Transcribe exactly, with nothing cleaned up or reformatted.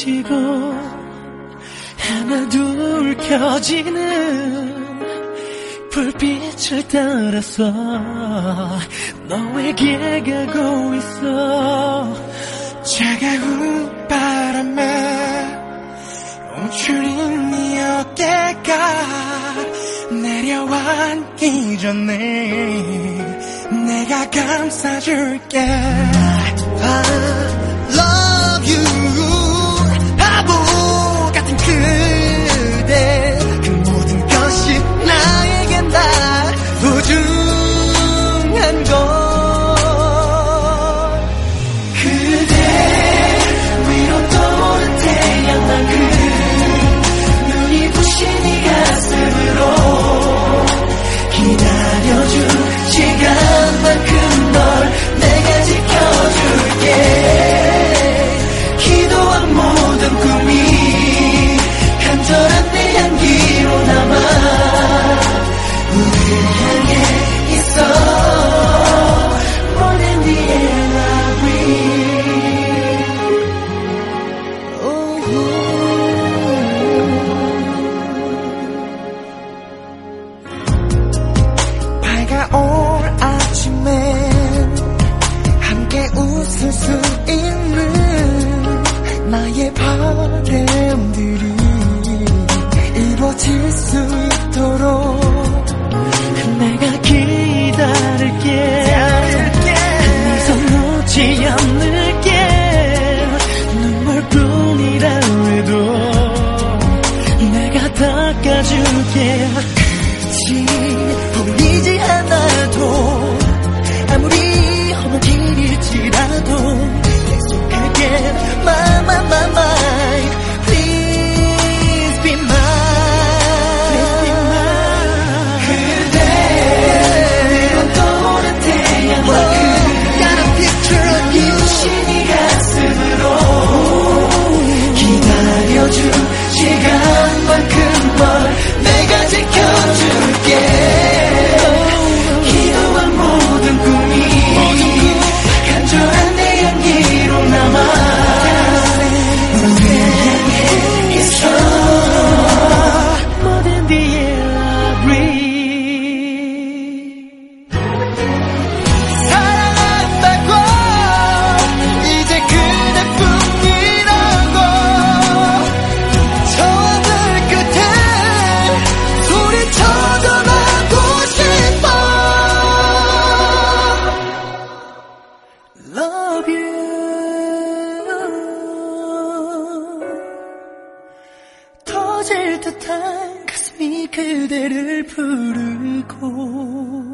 꺼지고 하나 둘 켜지는 불빛을 따라서 너에게 가고 있어. 차가운 바람에 움츠린 네 어깨가 내려앉기 전에 내가 감싸줄게. I love you. 바보 같은 그대, 그 모든 것이 나에겐 다 소중한 걸. 그대 위로 떠오른 태양만큼 눈이 부신 네 가슴으로 기다려준 시간만큼 널 내가 지켜줄게. 기도한 모든 꿈이 간절한 내 향기로 남아 우릴 향해 있어. More than the air I breathe. 밝아올 아침엔 함께 웃을 수 있는 나의 바람들이 이루어질 수 있도록 내가 기다릴게. 네 손 놓지 않을게. 눈물뿐이라 해도 내가 닦아줄게. 끝이 보이지 않아도 아무리 험한 길일지라도 계속할게. My, my, my, my. Please be mine. Please be mine. 그대 위로 떠오른 태양만큼 got a picture of you. 부신 네 가슴으로 기다려준 시간만큼 널 내가 지켜줄게. 기도한 모든 꿈이 간절한 내 향기로 남아 우릴 향해 있어. More than the air I breathe. 사랑한다고 이제 그대뿐이라고 저 하늘 끝에 소리쳐 전하고 싶어. Love you. 터질 듯한 가슴이 그대를 부르고